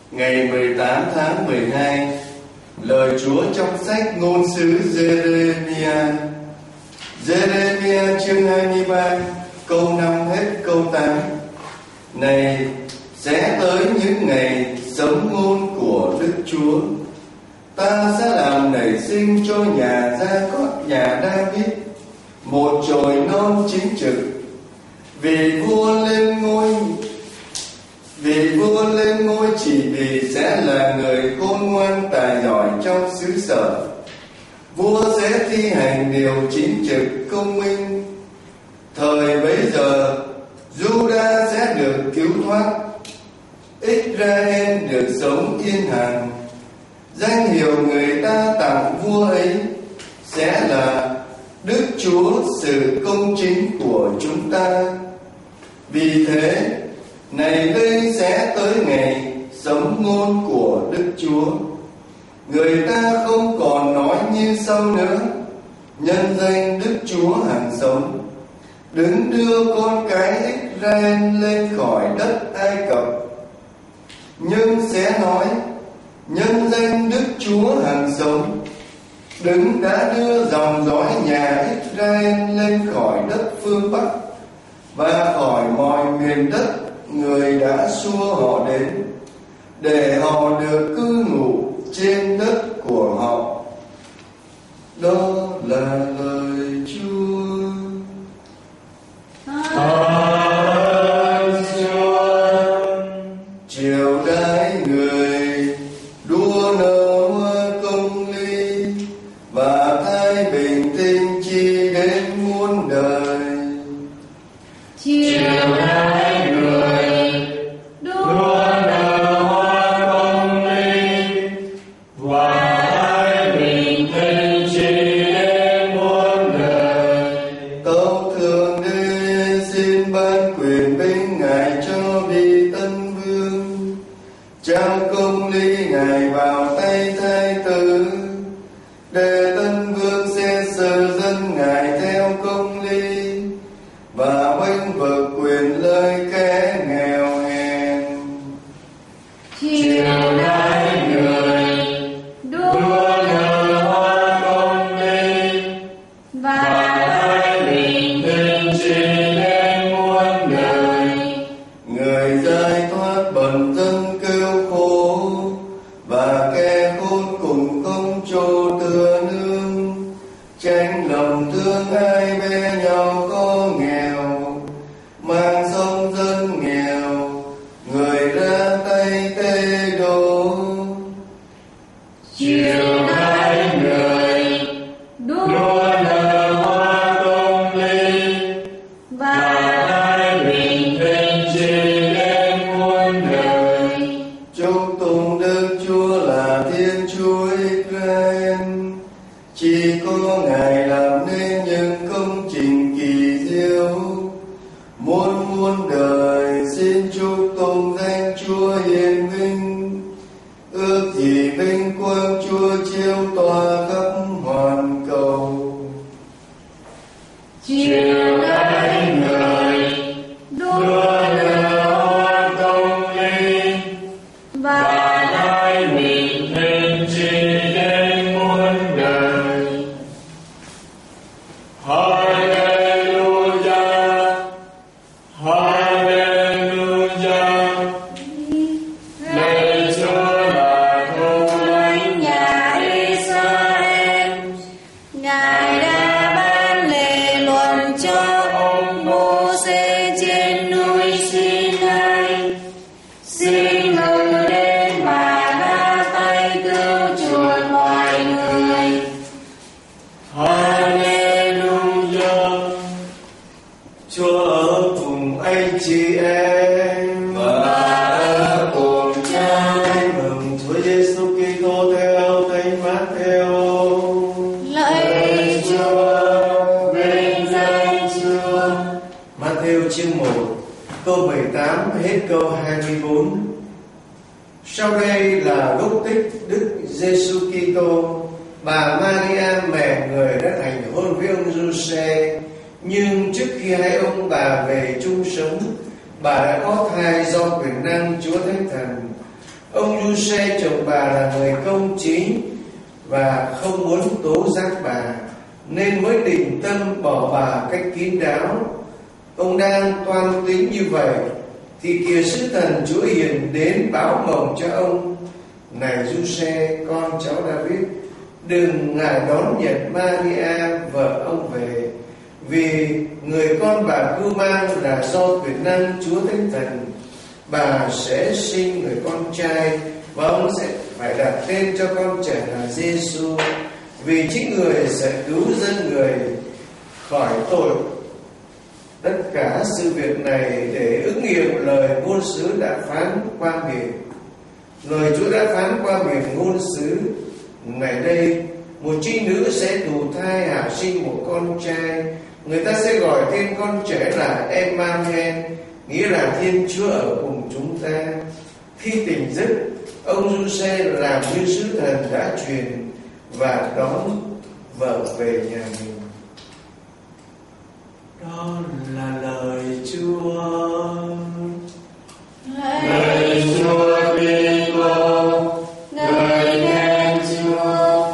Ngày 18 tháng 12, lời Chúa trong sách Ngôn sứ Giê-rê-mi-a. Giê-rê-mi-a chương 23, câu 5 hết câu 8. Này, sẽ tới những ngày sấm ngôn của Đức Chúa. Ta sẽ làm nảy sinh cho nhà Gia-cót, nhà Đa-vít, một chồi non chính trực. Vì vua lên ngôi chỉ vì sẽ là người khôn ngoan tài giỏi trong xứ sở. Vua sẽ thi hành điều chính trực công minh. Thời bấy giờ, Juda sẽ được cứu thoát, Israel được sống yên hằng. Danh hiệu người ta tặng vua ấy sẽ là Đức Chúa sự công chính của chúng ta. Vì thế, này đây sẽ tới ngày sấm ngôn của Đức Chúa. Người ta không còn nói như sau nữa, nhân danh Đức Chúa hằng sống, đứng đưa con cái Israel lên khỏi đất Ai Cập. Nhưng sẽ nói, nhân danh Đức Chúa hằng sống, đứng đã đưa dòng dõi nhà Israel lên khỏi đất phương Bắc và khỏi mọi miền đất người đã xua họ đến, để họ được cư ngụ trên đất của họ. Đó là lời Chúa. Triều đái người đua nở hoa công lý, và thái bình tinh chi đến muôn đời. Triều đái người đua nở hoa công lý, và thái bình tinh chi đến muôn đời. Tâu Thượng Đế xin ban quyền binh Ngài cho vị Tân Vương, trao công lý Ngài vào tay thái tử, để Tân Vương sẽ xử dân Ngài theo công lý và bênh vực quyền lợi kẻ nghèo hèn. Triều đái người đua nở hoa công lý, và thái bình tinh chi đến muôn đời. Người giải thoát bần dân kêu khổ, và kẻ khốn cùng không chỗ tựa nương. Tránh lòng thương ai bé nhau có nghèo, mang sống dân nghèo, người ra tay tê đổ. Triều đái người đua nở hoa công lý, và thái bình tinh chi đến muôn đời. Chúc tụng Đức Chúa là Thiên Chúa Israel, chỉ có Ngài làm nên những công trình kỳ diệu. Muôn muôn đời xin chúc tụng danh Chúa hiền vinh, ước gì vinh quang Chúa chiếu tỏa khắp hoàn cầu. Triều đái người đua nở hoa công lý, và thái bình tinh chi đến muôn đời. Hallelujah, Hallelujah. Lạy Chúa là Thủ Thánh nhà Israel, Ngài đã ban lề luật cho ông Mô-sê trên núi Sinai. Xin ngự đến và ra tay cứu chuộc mọi người. Hallelujah. Chúa ở cùng anh chị em và ở cùng cha. Mừng Chúa Giêsu Kitô theo Thánh Mát-theo. Lạy Chúa, vinh danh Chúa. Mát-theo chương 1, câu 18 hết câu 24. Sau đây là gốc tích Đức Giêsu Kitô. Bà Maria mẹ người đã thành hôn với ông Giuse, nhưng trước khi hai ông bà về chung sống, bà đã có thai do quyền năng Chúa Thánh Thần. Ông Giuse chồng bà là người công chính và không muốn tố giác bà, nên mới định tâm bỏ bà cách kín đáo. Ông đang toan tính như vậy thì kìa sứ thần Chúa hiện đến báo mộng cho ông: này Giuse, con cháu David, đừng ngại đón nhận Maria vợ ông về, vì người con bà cưu mang là do quyền năng Chúa Thánh Thần. Bà sẽ sinh người con trai và ông sẽ phải đặt tên cho con trẻ là Giêsu, vì chính người sẽ cứu dân người khỏi tội. Tất cả sự việc này để ứng nghiệm lời ngôn sứ đã phán qua miệng. Lời Chúa đã phán qua miệng ngôn sứ: ngày đây một trinh nữ sẽ thụ thai hạ sinh một con trai, người ta sẽ gọi tên con trẻ là Emmanuel, nghĩa là Thiên Chúa ở cùng chúng ta. Khi tỉnh giấc, ông Giuse làm như sứ thần đã truyền và đón vợ về nhà mình. Đó là lời Chúa. Lạy Chúa Kitô, ngợi khen Chúa.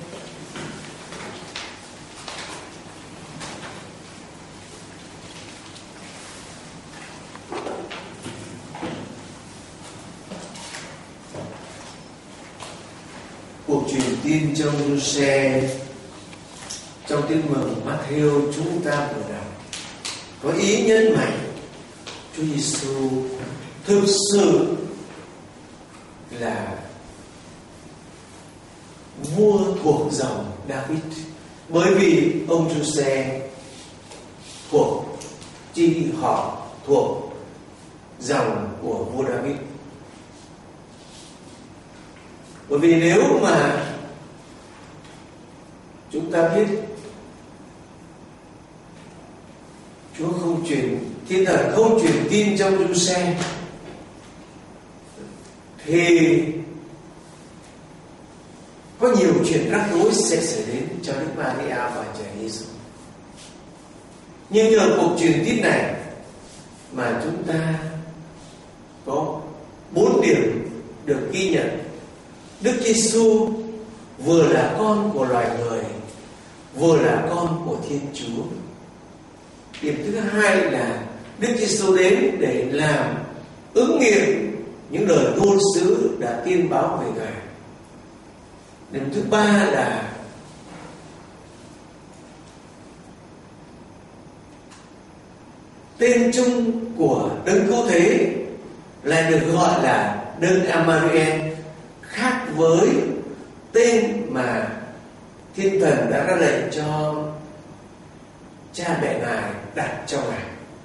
Cuộc truyền tin cho Giuse trong Tin mừng Matthew chúng ta vừa đọc có ý nhấn mạnh Chúa Giêsu thực sự là vua thuộc dòng David, bởi vì ông Giuse thuộc chi họ thuộc dòng của vua David. Bởi vì nếu mà chúng ta biết Chúa không truyền, Thiên Thần không truyền tin cho Giuse, thì có nhiều chuyện rắc rối sẽ xảy đến cho Đức Maria và Trẻ Giêsu. Nhưng nhờ cuộc truyền tin này mà chúng ta có 4 điểm được ghi nhận. Đức Giêsu vừa là con của loài người, vừa là con của Thiên Chúa. Điểm thứ hai là Đức Giêsu đến để làm ứng nghiệm những lời ngôn sứ đã tiên báo về Ngài. Điểm thứ ba là tên chung của Đấng Cứu Thế lại được gọi là Đấng Emmanuel, khác với tên mà Thiên Thần đã ra lệnh cho cha mẹ Ngài đặt cho Ngài.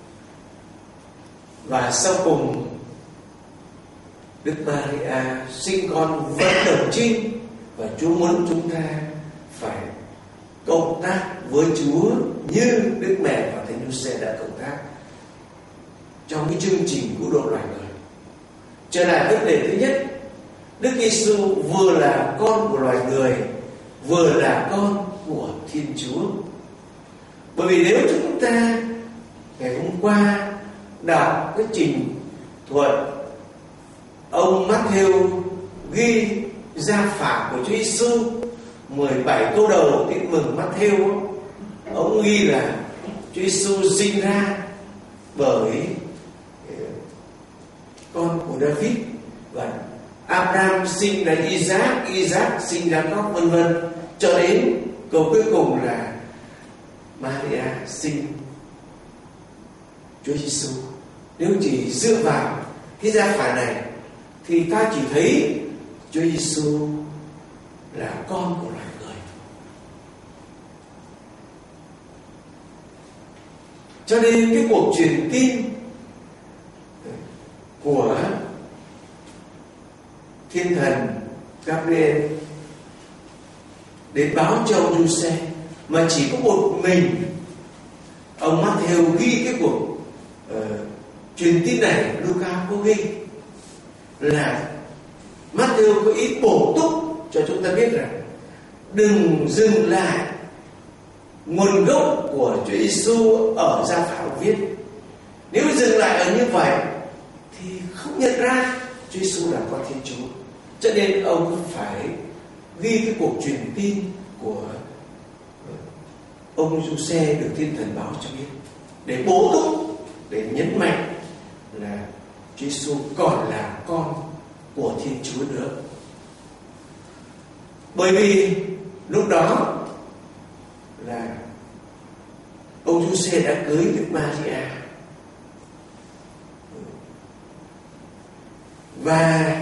Và sau cùng Đức Maria sinh con vẫn đồng trinh, và Chúa muốn chúng ta phải cộng tác với Chúa như Đức Mẹ và Thánh Giuse đã cộng tác trong cái chương trình cứu độ loài người. Trở lại vấn đề thứ nhất, Đức Giêsu vừa là con của loài người, vừa là con của Thiên Chúa. Bởi vì nếu chúng ta ngày hôm qua đọc cái trình thuật ông Matthew ghi gia phả của Chúa Giêsu 17 câu đầu Tin mừng Matthew, ông ghi là Chúa Giêsu sinh ra bởi con của David, và Abraham sinh ra Isaac, Isaac sinh ra Jacob, vân vân, cho đến câu cuối cùng là Maria sinh Chúa Giêsu. Nếu chỉ dựa vào cái gia phả này thì ta chỉ thấy Chúa Giêsu là con của loài người. Cho nên cái cuộc truyền tin của Thiên Thần Gabriel đến báo cho ông Giuse mà chỉ có một mình ông Matthew ghi cái cuộc truyền tin này, Luca có ghi là Matthew có ý bổ túc cho chúng ta biết rằng đừng dừng lại nguồn gốc của Chúa Giêsu ở gia phả viết. Nếu dừng lại ở như vậy thì không nhận ra Chúa Giêsu là con Thiên Chúa. Cho nên ông phải ghi cái cuộc truyền tin của ông Giuse được Thiên Thần báo cho biết, để bổ túc, để nhấn mạnh là Chúa Giêsu còn là con của Thiên Chúa nữa. Bởi vì lúc đó là ông Giuse đã cưới Đức Maria, và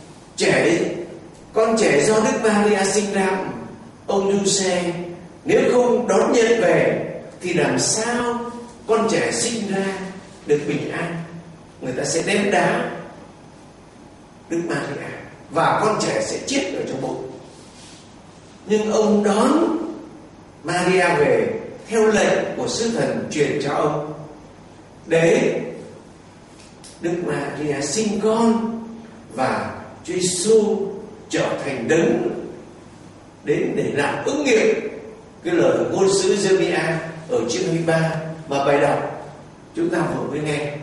con trẻ do Đức Maria sinh ra, ông Giuse nếu không đón nhận về thì làm sao con trẻ sinh ra được bình an? Người ta sẽ ném đá Đức Maria và con trẻ sẽ chết ở trong bụng. Nhưng ông đón Maria về theo lệnh của sứ thần truyền cho ông, để Đức Maria sinh con và Chúa Giêsu trở thành đấng đến để làm ứng nghiệm cái lời ngôn sứ Giê-mi-a ở chương 23 mà bài đọc chúng ta vừa mới nghe.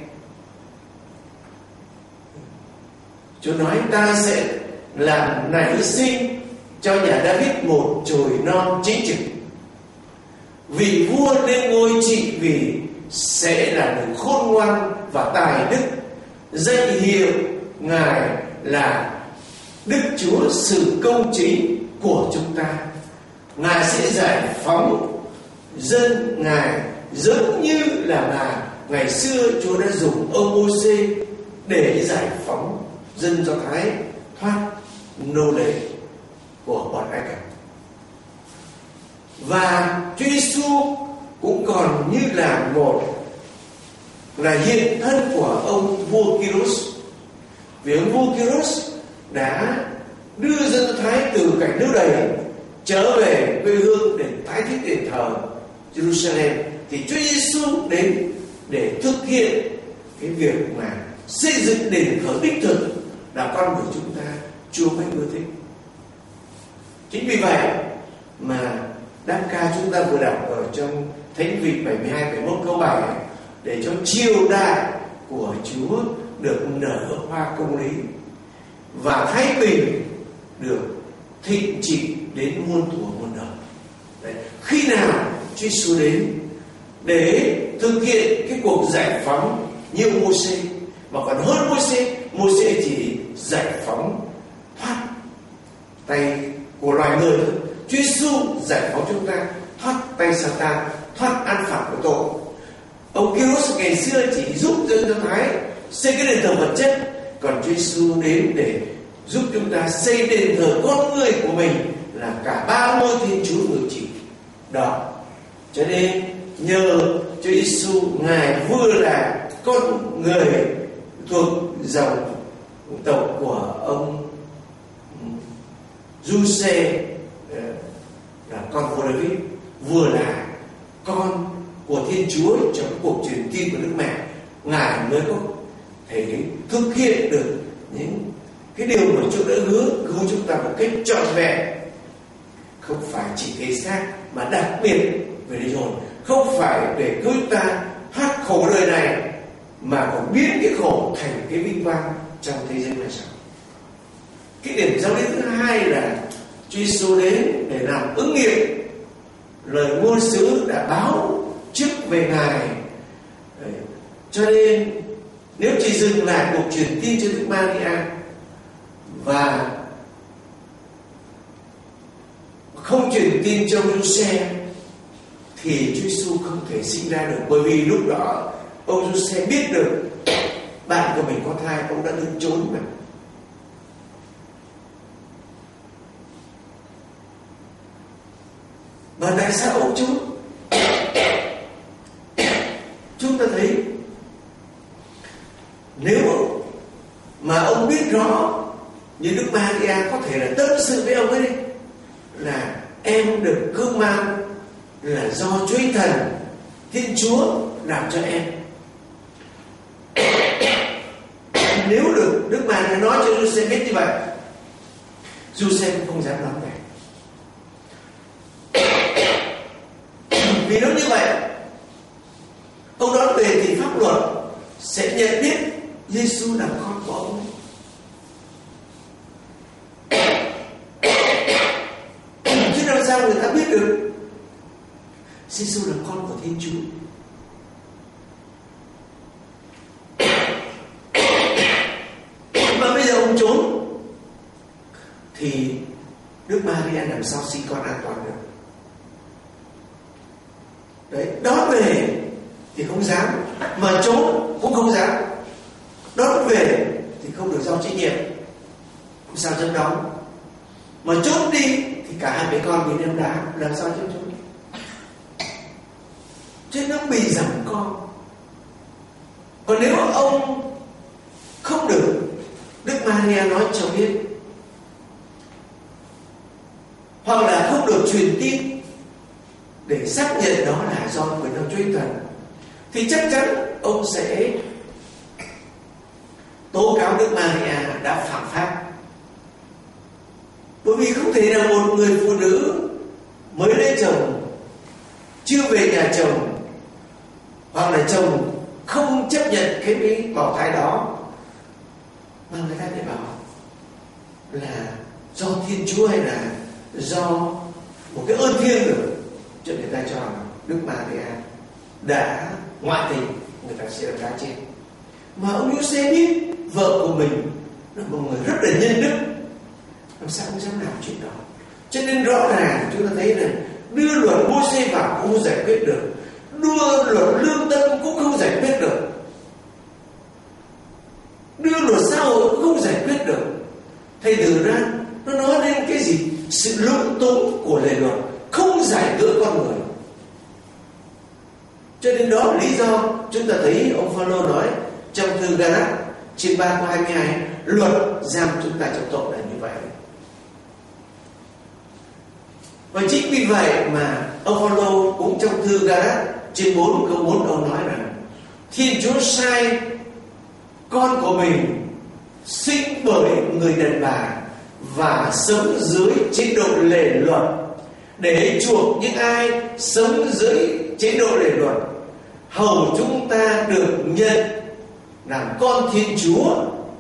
Chúa nói ta sẽ làm nảy sinh cho nhà David một chồi non chính trực, vị vua lên ngôi trị vì sẽ là người khôn ngoan và tài đức, danh hiệu Ngài là Đức Chúa sự công chính của chúng ta. Ngài sẽ giải phóng dân Ngài giống như là mà ngày xưa Chúa đã dùng ông Mô-sê để giải phóng dân Do Thái thoát nô lệ của bọn Ai Cập. Và Chúa Giêsu cũng còn như là hiện thân của ông vua Kyros, vì ông vua Kyros đã đưa dân Do Thái từ cảnh lưu đày trở về quê hương để tái thiết đền thờ Jerusalem, thì Chúa Giêsu đến để thực hiện cái việc mà xây dựng đền thờ đích thực là con người chúng ta Chúa mới ưa thích. Chính vì vậy mà đáp ca chúng ta vừa đọc ở trong Thánh Vị 72 71 câu 7, để cho triều đại của Chúa được nở hoa công lý và thái bình được thịnh trị đến muôn thuở muôn đời. Đấy. Khi nào Chúa Giêsu đến để thực hiện cái cuộc giải phóng như Mô-sê, mà còn hơn Mô-sê chỉ giải phóng thoát tay của loài người thôi. Chúa Giêsu giải phóng chúng ta thoát tay Satan, thoát án phạt của tội. Ông Kyros ngày xưa chỉ giúp dân Do Thái xây cái đền thờ vật chất, còn Chúa Giêsu đến để giúp chúng ta xây đền thờ con người của mình, là cả ba ngôi Thiên Chúa ngự trị đó. Cho nên nhờ Chúa Giêsu, Ngài vừa là con người thuộc dòng tộc của ông Giuse là con vua David, vừa là con của Thiên Chúa trong cuộc truyền tin của Đức Mẹ, Ngài mới có thể thực hiện được những cái điều mà Chúa đã hứa cứu chúng ta một cách trọn vẹn, không phải chỉ thể xác mà đặc biệt về linh hồn, không phải để cứu ta thoát khổ đời này, mà còn biến cái khổ thành cái vinh quang trong thế giới mai sau. Cái điểm giáo lý thứ hai là Chúa Giêsu đến để làm ứng nghiệm lời ngôn sứ đã báo trước về Ngài. Cho nên nếu chỉ dừng lại cuộc truyền tin cho Đức Maria và không truyền tin cho Giuse, thì Chúa Giêsu không thể sinh ra được. Bởi vì lúc đó ông Giuse biết được bạn của mình có thai, ông đã đứng trốn mà. Và tại sao ông trốn? Chúng ta thấy nếu mà ông biết rõ như Đức Maria có thể là tâm sự với ông ấy đi, là em được cưu mang là do Chúa Thần Thiên Chúa làm cho em. Nếu được Đức Maria nói cho Giuse biết như vậy, Giuse cũng không dám đón về. Vì nếu như vậy, ông đón về thì pháp luật sẽ nhận biết Giêsu là con của ông. Giêsu là con của Thiên Chúa. Mà bây giờ ông trốn thì Đức Maria làm sao sinh con an toàn được? Đấy, đón về thì không dám, mà trốn cũng không dám. Đón về thì không được giao trách nhiệm, không sao dám đón. Mà trốn đi thì cả hai mẹ con bị ném đá, làm sao trốn? Chứ nó bị giằng co. Còn nếu ông không được Đức Maria nói cho biết, hoặc là không được truyền tin để xác nhận đó là do quyền năng Chúa Thần, thì chắc chắn ông sẽ tố cáo Đức Maria đã phạm pháp. Bởi vì không thể là một người phụ nữ mới lấy chồng, chưa về nhà chồng, hoặc là chồng không chấp nhận cái bào thai đó, mà người ta lại bảo là do Thiên Chúa hay là do một cái ơn thiêng được, cho người ta cho Đức Maria đã ngoại tình, người ta sẽ đá chết. Mà ông Giuse biết vợ của mình là một người rất là nhân đức, làm sao không dám làm chuyện đó. Cho nên rõ ràng chúng ta thấy là đưa luật Mô-se vào cũng không giải quyết được, đưa luật lương tâm cũng không giải quyết được, đưa luật xã hội cũng không giải quyết được. Thành thử ra nó nói đến cái gì? Sự lung tung của lề luật, không giải cứu con người. Cho nên đó là lý do chúng ta thấy ông Phaolô nói trong thư Ga-lát chương 3 câu 22, luật giam chúng ta trong tội là như vậy. Và chính vì vậy mà ông Phaolô cũng trong thư Ga-lát chương 4 câu 4 ông nói rằng Thiên Chúa sai con của mình sinh bởi người đàn bà và sống dưới chế độ lề luật để chuộc những ai sống dưới chế độ lề luật, hầu chúng ta được nhận làm con Thiên Chúa,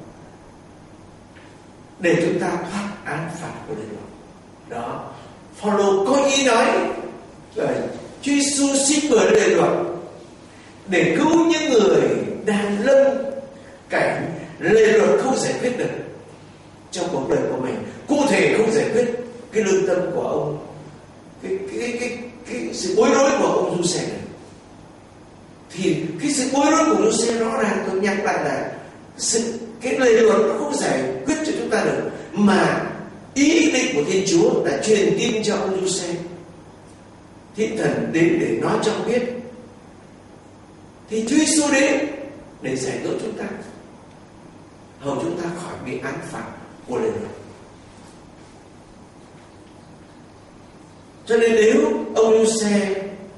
để chúng ta thoát án phạt của lề luật. Đó, Phaolô có ý nói là Chúa Giêsu sinh bởi lề luật để cứu những người đang lâm cảnh lề luật không giải quyết được trong cuộc đời của mình. Cụ thể không giải quyết cái lương tâm của ông, cái sự bối rối của ông Giuse này. Thì cái sự bối rối của Giuse rõ ràng, tôi nhắc lại là cái lề luật nó không giải quyết cho chúng ta được, mà ý định của Thiên Chúa đã truyền tin cho ông Giuse. Thiên Thần đến để nói cho ông biết, thì Chúa Giêsu đến để giải cứu chúng ta, hầu chúng ta khỏi bị án phạt của lề luật. Cho nên nếu ông Giuse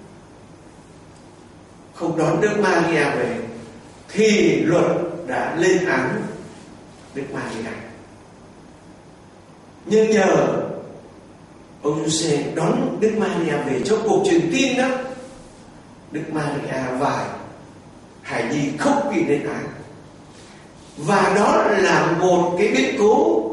không đón Đức Maria về thì luật đã lên án Đức Maria. Nhưng nhờ ông Giuse đón Đức Maria về trong cuộc truyền tin đó, Đức Maria và hài nhi không bị lên án. Và đó là một cái biến cố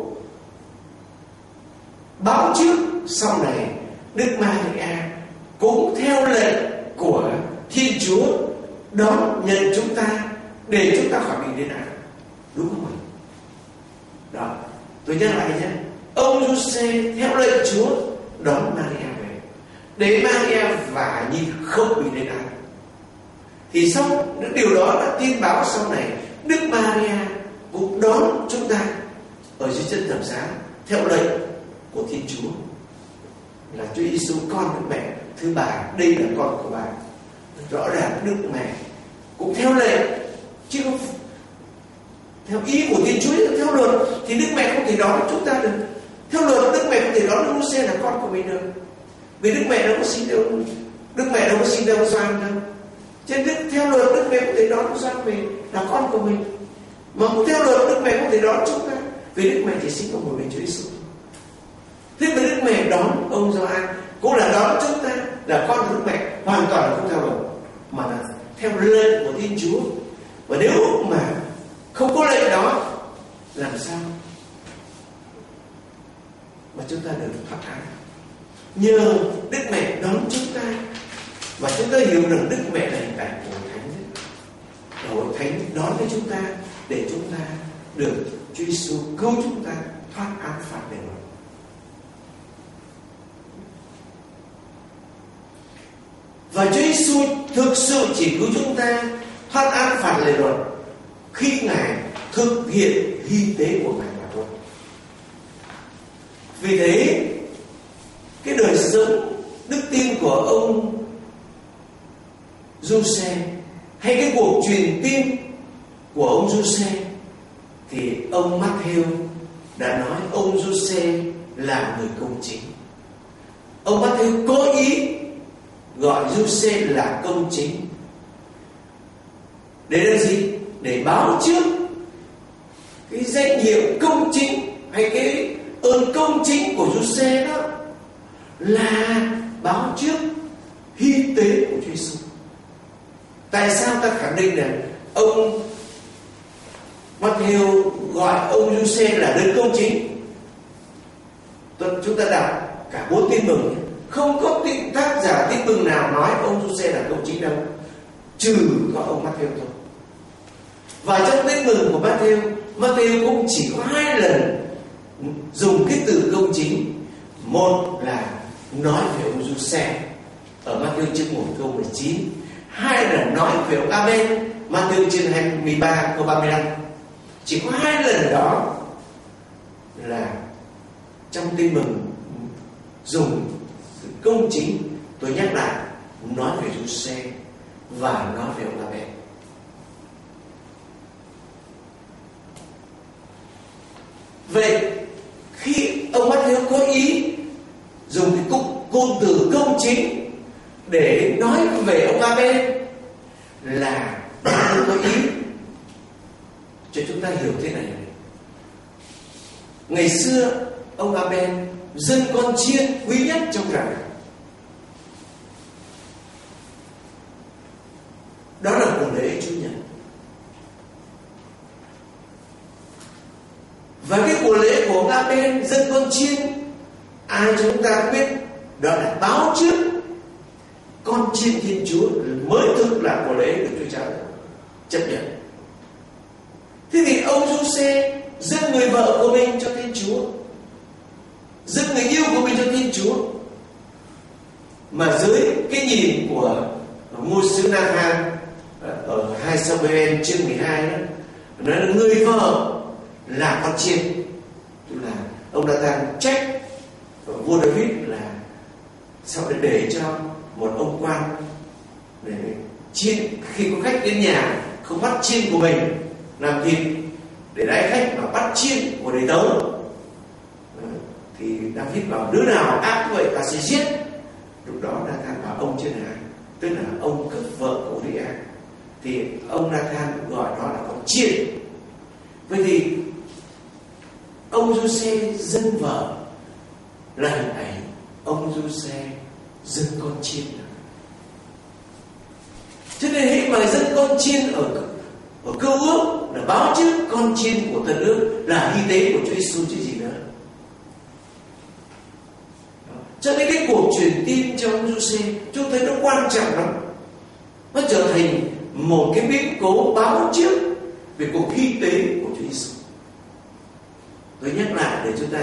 báo trước sau này Đức Maria cũng theo lệnh của Thiên Chúa đón nhận chúng ta để chúng ta khỏi bị lên án. Đúng không ạ? Đó, tôi nhắc lại nhé. Ông Giuse theo lệnh Chúa đón Maria về để Maria và Nhi không bị lên án. Thì xong điều đó đã tin báo sau này Đức Maria cũng đón chúng ta ở dưới chân thập giá theo lệnh của Thiên Chúa, là Chúa Giêsu con Đức Mẹ thứ ba, đây là con của bà. Rõ ràng Đức Mẹ cũng theo lệnh, chứ không theo ý của Thiên Chúa. Theo luật thì Đức Mẹ không thể đón chúng ta được. Theo luật Đức Mẹ không thể đón Đức Giuse là con của mình được, vì Đức Mẹ đâu có sinh đâu, Đức Mẹ đâu có sinh đâu Gioan đâu. Cho nên theo luật Đức Mẹ không thể đón Gioan về là con của mình. Mà theo luật Đức Mẹ không thể đón chúng ta, vì Đức Mẹ chỉ sinh có một mình Chúa Giêsu. Thế mà Đức Mẹ đón ông Gioan cũng là đón chúng ta là con của Đức Mẹ, hoàn toàn là không theo luật, mà là theo lệnh của Thiên Chúa. Và nếu mà không có lệnh đó, làm sao mà chúng ta được thoát án? Nhờ Đức Mẹ đón chúng ta Và chúng ta hiểu rằng Đức Mẹ là hình ảnh của Thánh. Hội Thánh đón với chúng ta để chúng ta được Chúa Giêsu cứu chúng ta thoát án phạt lệ luật. Và Chúa Giêsu thực sự chỉ cứu chúng ta thoát án phạt lệ luật khi Ngài thực hiện hy tế của Ngài mà thôi. Vì thế cái đời sống đức tin của ông Giuse hay cái cuộc truyền tin của ông Giuse thì ông Matthew đã nói ông Giuse là người công chính. Ông Matthew có ý gọi Giuse là công chính để làm gì? Để báo trước cái danh hiệu công chính hay cái ơn công chính của Giuse đó là báo trước hy tế của Chúa Giêsu. Tại sao ta khẳng định là ông Matthew gọi ông Giuse là đấng công chính? Chúng ta đọc cả 4 tin mừng, không có tác giả tin mừng nào nói ông Giuse là công chính đâu, trừ có ông Matthew thôi. Và trong tin mừng của Matthew cũng chỉ có 2 lần dùng cái từ công chính. Một là nói về ông Giuse ở Matthew chương 1 câu 19, 2 là nói về ông Aben Matthew chương 23 câu 35. Chỉ có 2 lần đó là trong tin mừng dùng từ công chính. Tôi nhắc lại, nói về Giuse và nói về ông Aben. Vậy khi ông Matthew có ý dùng cái cụm từ công chính để nói về ông Aben là có ý cho chúng ta hiểu thế này. Ngày xưa ông Aben dân con chiên quý nhất trong rặng. Đó là của lễ Chủ nhật. Và cái của lễ của ông Aben dân con chiên, ai chúng ta biết, đó là báo trước con chiên Thiên Chúa mới thực là của lễ được Chúa Cha chấp nhận. Thế thì ông Giuse dâng người vợ của mình cho Thiên Chúa, dâng người yêu của mình cho Thiên Chúa, mà dưới cái nhìn của ngôi sứ Nathan ở 2 Samuel chương 12 đó, nói là người vợ là con chiên. Tức là ông Nathan trách vua David là sao để cho một ông quan để chiên, khi có khách đến nhà không bắt chiên của mình làm thịt để đãi khách mà bắt chiên của đầy tớ. Thì David bảo đứa nào ác vậy ta sẽ giết. Lúc đó Nathan bảo ông trên này, tức là ông cướp vợ của Uriah, thì ông Nathan gọi đó là con chiên. Vậy thì ông Giuse dâng vợ là hình ảnh ông Giuse dâng con chiên. Cho nên hễ mà dâng con chiên ở Cựu Ước là báo trước con chiên của Tân Ước là hy tế của Chúa Giêsu chứ gì nữa. Cho nên cái cuộc truyền tin cho ông Giuse chúng thấy nó quan trọng lắm. Nó trở thành một cái biến cố báo trước về cuộc hy tế của Chúa Giêsu. Tôi nhắc lại để chúng ta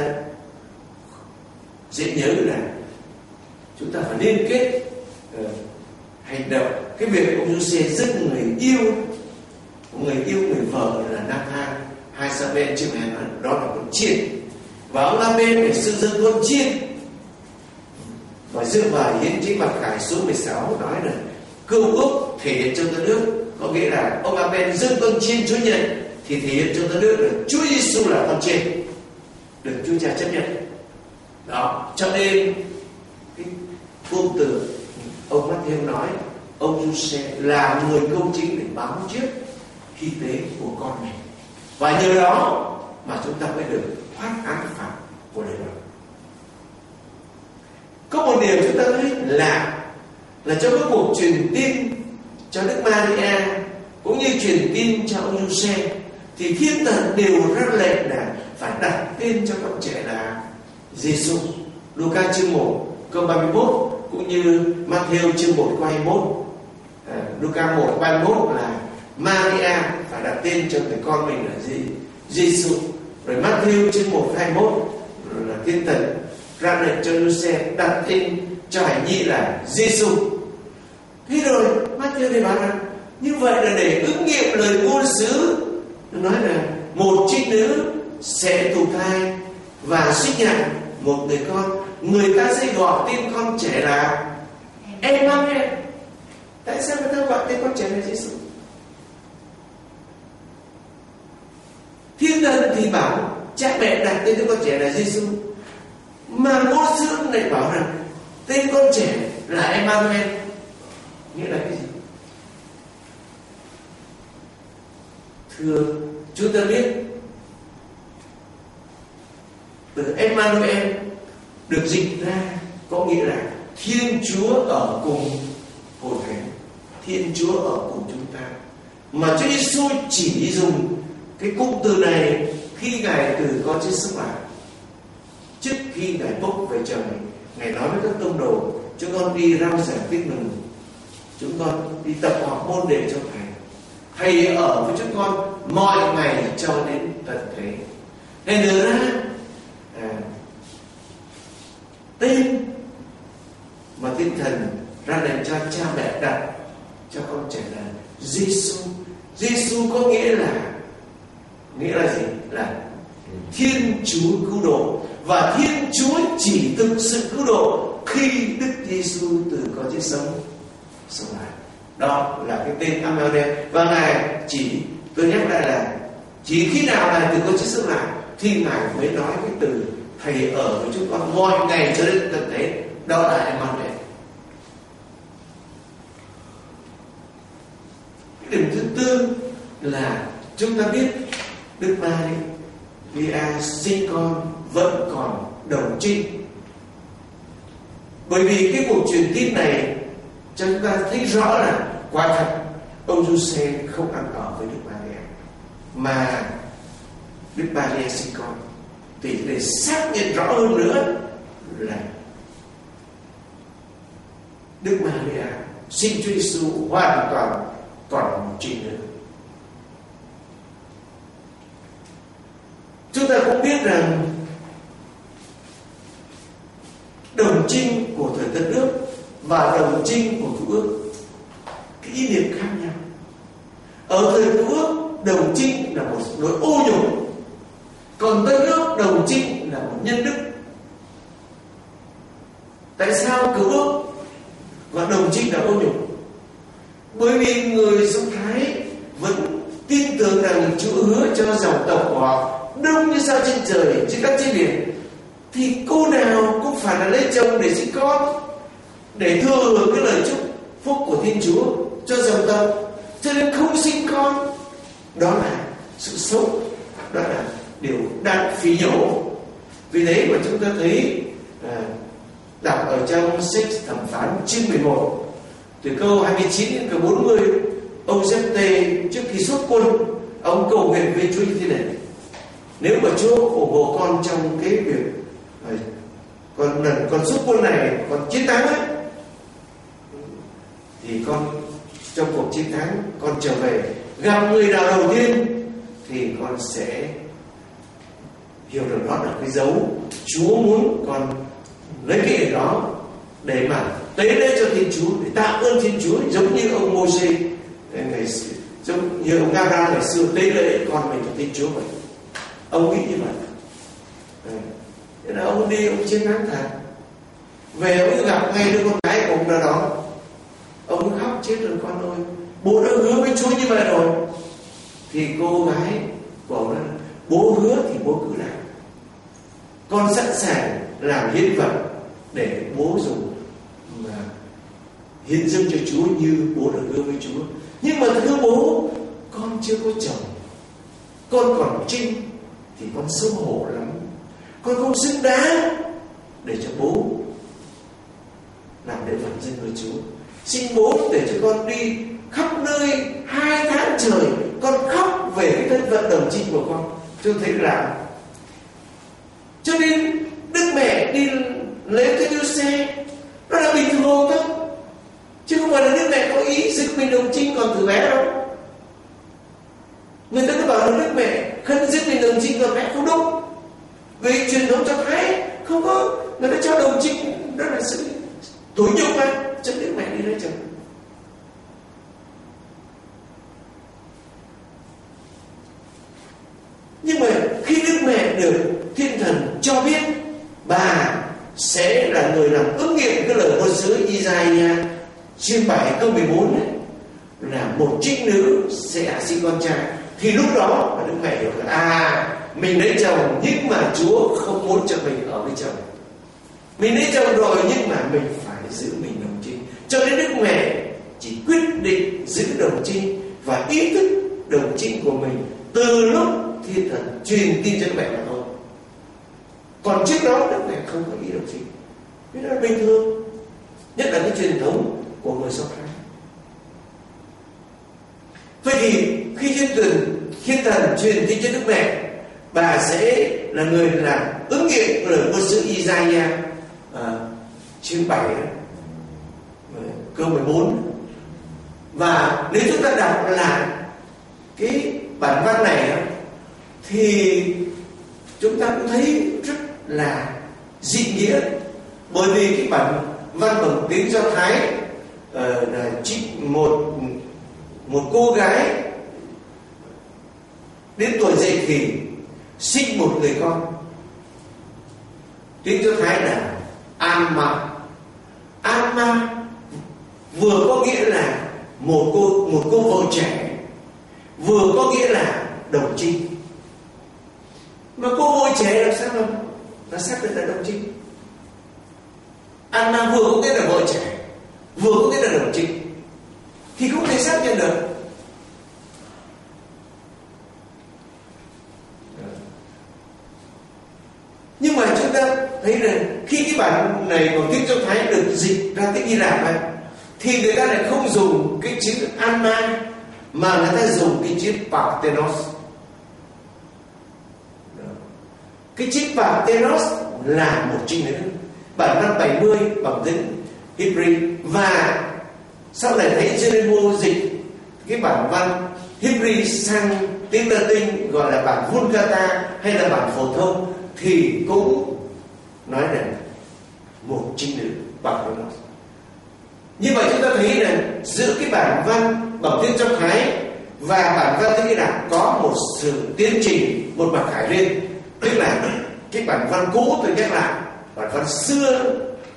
dễ nhớ là chúng ta phải liên kết hành động. Cái việc ông Giuse dâng người yêu người vợ là Nathan, 2 Samuel chương 2 đó là con chiên, và ông Aben phải sự dâng con chiên. Và dựa vào hiến chính Mặc Khải số 16 nói là Cựu Ước thể hiện cho Tân Ước, có nghĩa là ông Aben dâng con chiên Chúa nhận thì thể hiện cho Tân Ước là Chúa Giêsu là con chiên được Chúa Cha chấp nhận. Đó, cho nên cái phương từ ông Matthew nói ông Giuse là người công chính để báo trước hy tế của con mình, và nhờ đó mà chúng ta mới được thoát án phạt của đời đó. Có một điều chúng ta thấy là trong cái cuộc truyền tin cho Đức Maria cũng như truyền tin cho ông Giuse thì Thiên Thần đều ra lệnh là phải đặt tên cho con trẻ là Giêsu. Luca chương 1 câu 31 cũng như Matthew chương 1 câu 21, Luca 1 31 là Maria phải đặt tên cho người con mình là gì? Giêsu. Rồi Matthew chương 1 21 là Thiên Thần ra lệnh cho Giuse đặt tên cho hài nhi là Giêsu. Thế rồi Matthew thì bảo rằng như vậy là để ứng nghiệm lời ngôn sứ nói là một trinh nữ sẽ thụ thai và sinh hạ một người con, người ta sẽ gọi tên con trẻ là Emmanuel. Tại sao người ta gọi tên con trẻ là Giêsu? Thiên Thần thì bảo cha mẹ đặt tên cho con trẻ là Giêsu, mà ngôn sứ lại bảo rằng tên con trẻ là Emmanuel. Nghĩa là cái gì? Thưa, chúng ta biết từ Emmanuel được dịch ra có nghĩa là Thiên Chúa ở cùng Hội Thánh, Thiên Chúa ở cùng chúng ta. Mà Chúa Giêsu chỉ dùng cái cụm từ này khi Ngài từ con chết sống lại. Trước khi Ngài bốc về trời, Ngài nói với các tông đồ: chúng con đi rao giảng tin mừng, chúng con đi tập học môn để cho Thầy ở với chúng con mọi ngày cho đến tận thế. Nên nhớ ra tên mà Thiên Thần ra lệnh cho cha mẹ đặt cho con trẻ là Giêsu. Giêsu có nghĩa là gì? Là Thiên Chúa cứu độ. Và Thiên Chúa chỉ thực sự cứu độ khi Đức Giêsu từ con chết sống lại. Đó là cái tên Emmanuel. Và Ngài chỉ, tôi nhắc lại là chỉ khi nào Ngài từ con chết sống lại thì Ngài mới nói cái từ Thầy ở với chúng con mọi ngày cho đến tận thế. Đó là Emmanuel. Cái điểm thứ tư là chúng ta biết Đức Maria sinh con vẫn còn đồng trinh. Bởi vì cái cuộc truyền tin này chúng ta thấy rõ là quả thật ông Giuse không ăn ở với Đức Maria, mà Đức Maria sinh con. Thì để xác nhận rõ hơn nữa là Đức Maria sinh Chúa Giêsu hoàn toàn còn trinh nữa. Chúng ta cũng biết rằng đồng trinh của thời Tân Ước và đồng trinh của Cựu Ước cái ý niệm khác nhau. Ở thời Cựu Ước, đồng trinh là một nỗi ô nhục, còn Tân Ước đồng trinh là một nhân đức. Tại sao Cựu Ước và đồng trinh là ô nhục? Bởi vì người Do Thái vẫn tin tưởng rằng Chúa hứa cho dòng tộc của họ đông như sao trên trời, trên đất trên biển, thì cô nào cũng phải là lấy chồng để sinh con, để thừa hưởng cái lời chúc phúc của Thiên Chúa cho dòng tộc. Cho nên không sinh con, đó là sự xấu, đó là điều đáng phỉ nhổ. Vì thế mà chúng ta thấy đọc ở trong sách Thẩm Phán chương 11 từ câu 29 đến câu 40, ông Giê-phê trước khi xuất quân, ông cầu nguyện với Chúa như thế này: nếu mà Chúa ủng hộ con trong cái việc con xuất quân này, con chiến thắng ấy, thì con trong cuộc chiến thắng con trở về gặp người nào đầu tiên thì con sẽ hiểu được đó là cái dấu Chúa muốn con lấy cái điều đó để mà tế lễ cho Thiên Chúa, để tạ ơn Thiên Chúa, giống như ông Mô-sê ngày xưa, giống như ông Ga-ra ngày xưa tế lễ con mình cho Thiên Chúa vậy. Ông nghĩ như vậy. Thế là ông đi, ông chiến thắng thật. Về ông gặp ngay đứa con gái của ông nào đó, ông khóc chết rồi con ơi, bố đã hứa với Chúa như vậy rồi. Thì cô gái của ông nói: bố hứa thì bố cứ làm, con sẵn sàng làm hiến vật để bố dùng mà hiến dâng cho Chúa như bố đã hứa với Chúa. Nhưng mà thưa bố, con chưa có chồng, con còn trinh thì con xấu hổ lắm, con không xứng đáng để cho bố làm lễ vật dâng với Chúa. Xin bố để cho con đi khắp nơi 2 tháng trời, con khóc về cái thân phận đồng trinh của con, cho thấy làm. Cho nên Đức Mẹ đi lấy cái Giuse, đó là bình thường. mình đồng trinh còn từ bé đâu. Người ta cứ bảo là Đức Mẹ khấn giúp mình đồng trinh còn bé, không đúng. Vì truyền thống Do Thái không có người ta cho đồng trinh, đó là sự tủi nhục mà cho Đức Mẹ đi lấy chồng. Nhưng mà khi Đức Mẹ được Thiên Thần cho biết bà sẽ là người làm ứng nghiệm cái lời ngôn sứ Isaiah chương 7 câu 14 ấy, là một trinh nữ sẽ sinh con trai, thì lúc đó Đức Mẹ hiểu là mình lấy chồng nhưng mà Chúa không muốn cho mình ở với chồng. Mình lấy chồng rồi nhưng mà mình phải giữ mình đồng trinh. Cho nên Đức Mẹ chỉ quyết định giữ đồng trinh và ý thức đồng trinh của mình từ lúc Thiên Thần truyền tin cho Đức Mẹ mà thôi. Còn trước đó Đức Mẹ không có ý đồng trinh. Thế đó là bình thường, nhất là cái truyền thống của người Do Thái. Vậy thì khi Thiên Thần truyền tin cho Đức Mẹ, bà sẽ là người làm ứng nghiệm lời ngôn sứ Isaiah chương 7 câu 14. Và nếu chúng ta đọc lại cái bản văn này thì chúng ta cũng thấy rất là dị nghĩa, bởi vì cái bản văn bằng tiếng Do Thái là một cô gái đến tuổi dậy thì sinh một người con. Tiếng Do Thái là Alma. Alma vừa có nghĩa là một cô vợ trẻ, vừa có nghĩa là đồng trinh. Mà cô vợ trẻ làm sao là xác định là đồng trinh? Alma vừa có nghĩa là vợ trẻ, vừa có nghĩa là đồng trinh, thì không thể xác nhận được. Nhưng mà chúng ta thấy là khi cái bản này của tiếng Do Thái được dịch ra tiếng Hy Lạp này, thì người ta lại không dùng cái chữ Alma mà người ta dùng cái chữ Parthenos. Cái chữ Parthenos là một trinh nữ. Bản văn 70 bằng tiếng Hebrew, và sau này thấy Jeremo dịch cái bản văn Hebrew sang tiếng Latin gọi là bản Vulgata hay là bản phổ thông, thì cũng nói là một trinh nữ Parthenos. Như vậy chúng ta thấy là giữa cái bản văn bằng tiếng Do Thái và bản văn tiếng Hy Lạp có một sự tiến trình, một mặt khải liên. Tức là cái bản văn cũ, tôi nhắc lại, bản văn xưa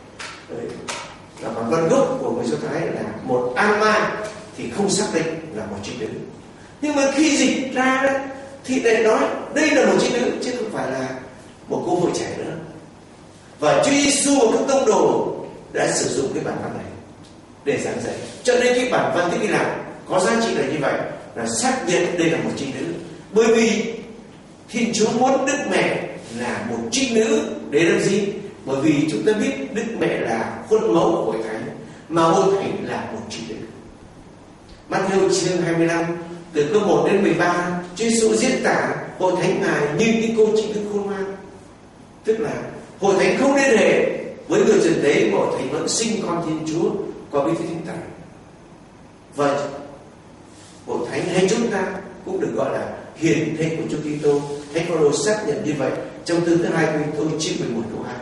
là bản văn gốc của người Do Thái là một Alma, thì không xác định là một trinh nữ. Nhưng mà khi dịch ra đó, thì lại nói đây là một trinh nữ chứ không phải là một cô vợ trẻ nữa. Và Chúa Giêsu và các tông đồ đã sử dụng cái bản văn này để giảng dạy. Cho nên cái bản văn tiếng Hy Lạp có giá trị là như vậy, là xác nhận đây là một trinh nữ. Bởi vì Thiên Chúa muốn Đức Mẹ là một trinh nữ để làm gì? Bởi vì chúng ta biết Đức Mẹ là khuôn mẫu của Hội Thánh, mà Hội Thánh là một trinh nữ. Matthew chương 25 từ câu 1 đến 13, Chúa Giêsu diễn tả Hội Thánh Ngài như cái cô trinh nữ khôn ngoan. Tức là Hội Thánh không liên hệ với người trần thế, mà Hội Thánh vẫn sinh con Thiên Chúa qua bí tích Thánh Thần. Và Hội Thánh hay chúng ta cũng được gọi là hiền thê của Chúa Kitô. Thánh Phaolô xác nhận như vậy trong thư thứ 2 Cô-rinh-tô chương 11 câu 2.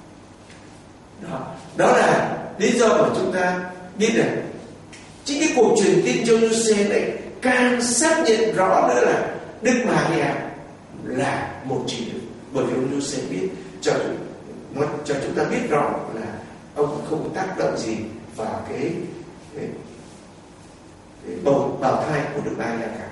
Đó là lý do mà chúng ta biết rằng chính cái cuộc truyền tin cho Giuse này càng xác nhận rõ nữa là Đức Maria là một trinh nữ. Bởi vì ông Giuse biết cho chúng ta biết rõ là ông không có tác động gì vào cái bào thai của Đức Maria cả.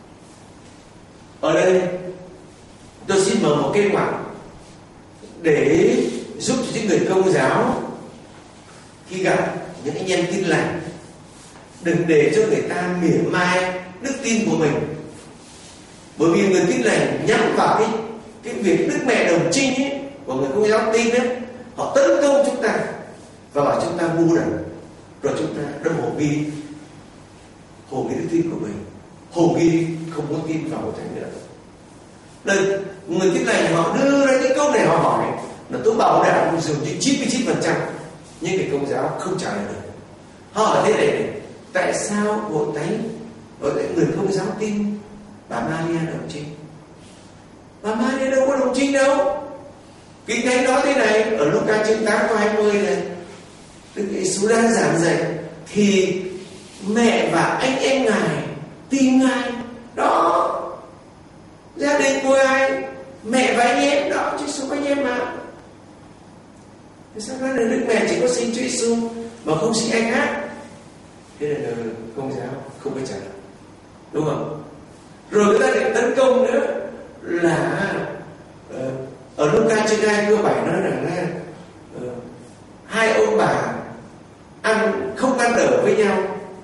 Ở đây tôi xin mở một cái ngoặt để giúp cho những người Công giáo khi gặp những anh em Tin Lành đừng để cho người ta mỉa mai đức tin của mình. Bởi vì người Tin Lành nhắm vào cái việc Đức Mẹ đồng trinh ấy, của người Công giáo tin ấy, họ tấn công chúng ta và bảo chúng ta ngu đần, rồi chúng ta đâm hồ nghi đức tin của mình, hồ nghi không muốn tin vào Hội Thánh nữa. Đây, người Tin Lành họ đưa ra cái câu này, họ hỏi là tôi bảo đảm dường như 99% nhưng người Công giáo không trả lời được. Họ hỏi thế này, tại sao hội thánh người Công giáo tin bà Maria đồng trinh? Bà Maria đâu có đồng trinh đâu. Kinh thánh nói thế này ở Luca chương 8 câu 20 này, Đức Giêsu đang giảng dạy thì mẹ và anh em Ngài tìm Ngài. Đó, gia đình của ai? Mẹ và anh em đó, Chúa Giêsu anh em mà. Thế sao nói là Đức Mẹ chỉ có sinh Chúa Giêsu mà không sinh anh khác? Thế là Công giáo không có trả lời, đúng không? Rồi người ta định tấn công nữa là ở Luca chương 2 câu 7 nói rằng là hai ông bà không ăn ở với nhau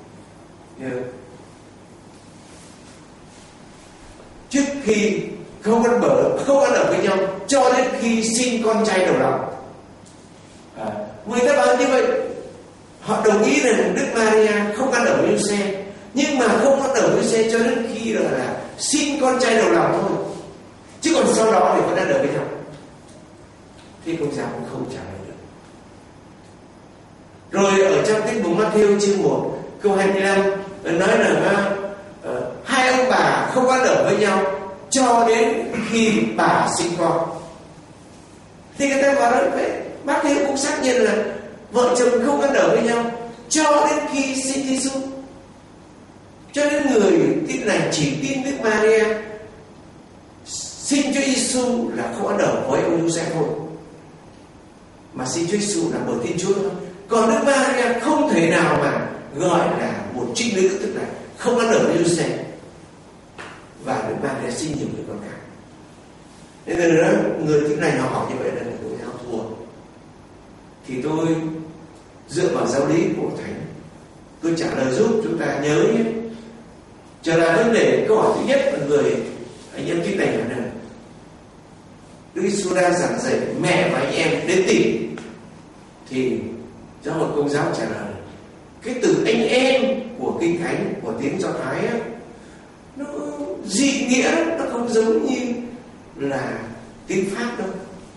trước khi không ăn ở với nhau cho đến khi sinh con trai đầu lòng. Người ta bảo như vậy, họ đồng ý rằng Đức Maria không ăn ở với Giuse, nhưng mà không ăn ở với Giuse cho đến khi là sinh con trai đầu lòng thôi, chứ còn sau đó thì vẫn ăn ở với nhau. Thì Công giáo cũng không trả lời được. Rồi ở trong Kinh Thánh Ma-thi-êu chương 1 câu 25 nói là hai ông bà không ăn ở với nhau cho đến khi bà sinh con. Thì người ta bảo đó vậy, Ma-thi-êu cũng xác nhận là vợ chồng không ăn ở với nhau cho đến khi sinh Giêsu. Cho nên người tin lành chỉ tin Đức Maria sinh Chúa Giêsu là không ăn ở với ông Giuse thôi, mà sinh Chúa Giêsu là bởi tin Chúa thôi. Còn Đức Maria không thể nào mà gọi là một trinh nữ, tức là không ăn ở với Giuse, và Đức Maria sinh nhiều người con khác. Nên là người tin lành họ hỏi như vậy là Công giáo thua. Thì tôi dựa vào giáo lý của Thánh, tôi trả lời giúp chúng ta nhớ nhé. Trở lại vấn đề câu hỏi thứ nhất là người anh em tin lành là Đức Giêsu đang giảng dạy mẹ và anh em đến tìm, thì giáo hội Công giáo trả lời cái từ anh em của Kinh Thánh của tiếng Do Thái á, nó dị nghĩa, nó không giống như là tiếng Pháp đâu.